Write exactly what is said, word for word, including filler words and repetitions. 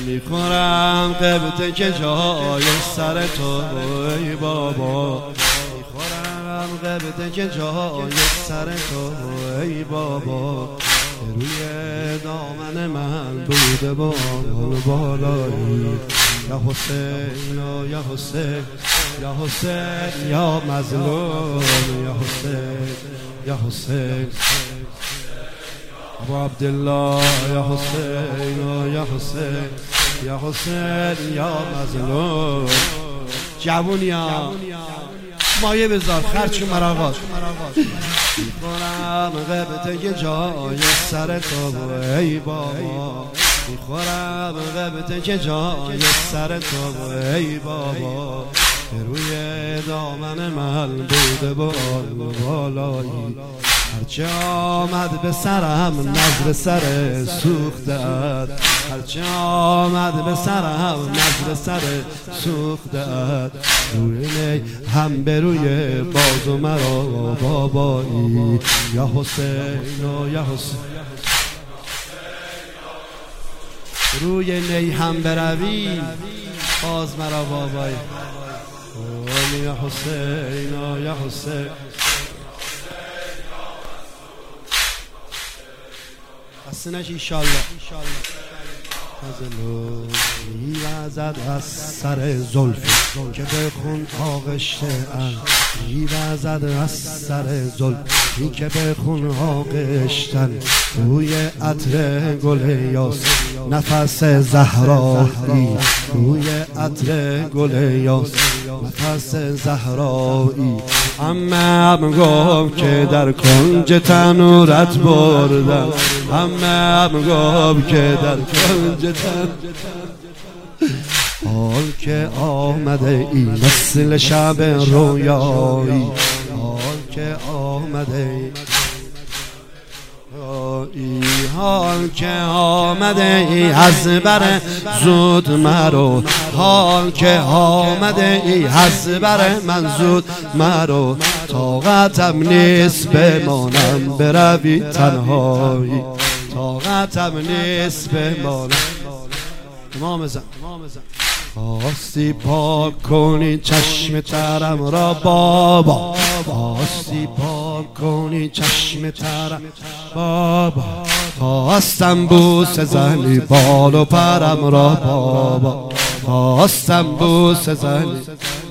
میخورم قبطه که جای سر تو ای بابا، میخورم قبطه که جای سر تو ای بابا، روی دامن من بوده بال بالایی. یا حسین یا حسین یا حسین یا مظلوم، یا حسین یا حسین ابو عبدالله، یا حسین یا حسین یا حسین یا مظلوم. جوونیا مایه بذار خرچ مراقات میخورم قبطه که جای سر تو ای بابا، میخورم قبطه که جای سر تو ای بابا، روی دامن من بوده بال بالایی. هرچه آمد به سرم نظر سر سوختت، هرچه آمد به سرم نظر سر سوختت، روی نی هم به روی بازو مرا بابایی. یا حسین و یا حسین روی نی هم بروی باز مرا بابایی. یا حسین و یا حسین حسنش ایشالله میوزد از سر زلفی که به خون آغشته ام، میوزد از سر زلفی که به خون آغشتن، روی عطر گل یاس نفس زهرایی، روی عطر گل یاس نفس زهرایی. عمم گفت که در کنج تنورت بردم، عمم گفت که در کنج تن حال که آمده ای مثل شب رویایی، حال که آمده ای حال که آمده ای از بر زود مرو، حال که آمده ای از بر من زود مرو، طاقتم نیست بمانم بروی تنهایی، طاقتم نیست بمانم. امام زن خواستی پاک کنی چشم ترم را بابا، خواستی پاک کنی چشم ترم بابا، خواستم بوسه زنی بال و پرم را بابا، خواستم بوسه زنی